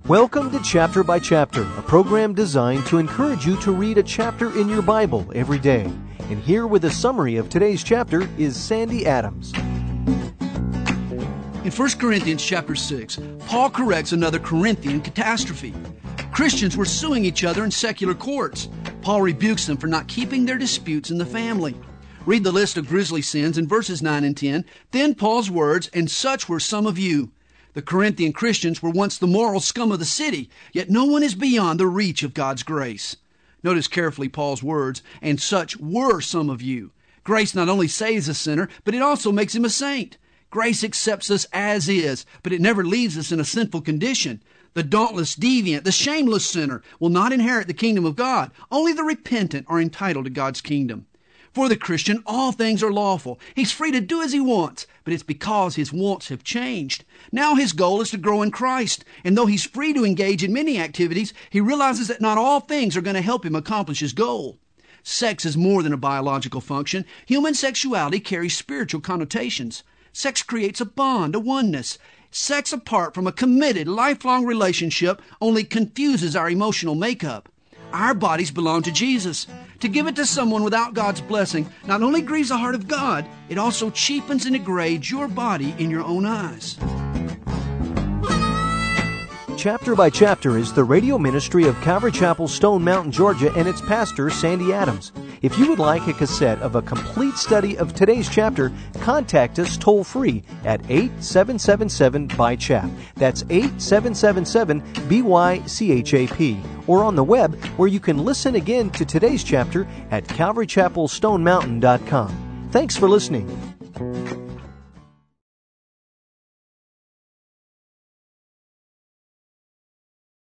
Welcome to Chapter by Chapter, a program designed to encourage you to read a chapter in your Bible every day. And here with a summary of today's chapter is Sandy Adams. In 1 Corinthians chapter 6, Paul corrects another Corinthian catastrophe. Christians were suing each other in secular courts. Paul rebukes them for not keeping their disputes in the family. Read the list of grisly sins in verses 9 and 10. Then Paul's words, "And such were some of you." The Corinthian Christians were once the moral scum of the city, yet no one is beyond the reach of God's grace. Notice carefully Paul's words, "And such were some of you." Grace not only saves a sinner, but it also makes him a saint. Grace accepts us as is, but it never leaves us in a sinful condition. The dauntless, deviant, the shameless sinner will not inherit the kingdom of God. Only the repentant are entitled to God's kingdom. For the Christian, all things are lawful. He's free to do as he wants, but it's because his wants have changed. Now his goal is to grow in Christ, and though he's free to engage in many activities, he realizes that not all things are going to help him accomplish his goal. Sex is more than a biological function. Human sexuality carries spiritual connotations. Sex creates a bond, a oneness. Sex apart from a committed, lifelong relationship only confuses our emotional makeup. Our bodies belong to Jesus. To give it to someone without God's blessing not only grieves the heart of God, it also cheapens and degrades your body in your own eyes. Chapter by Chapter is the radio ministry of Calvary Chapel, Stone Mountain, Georgia, and its pastor, Sandy Adams. If you would like a cassette of a complete study of today's chapter, contact us toll-free at 8777-BY-CHAP. That's 8777-BY-CHAP. Or on the web, where you can listen again to today's chapter at calvarychapelstonemountain.com. Thanks for listening.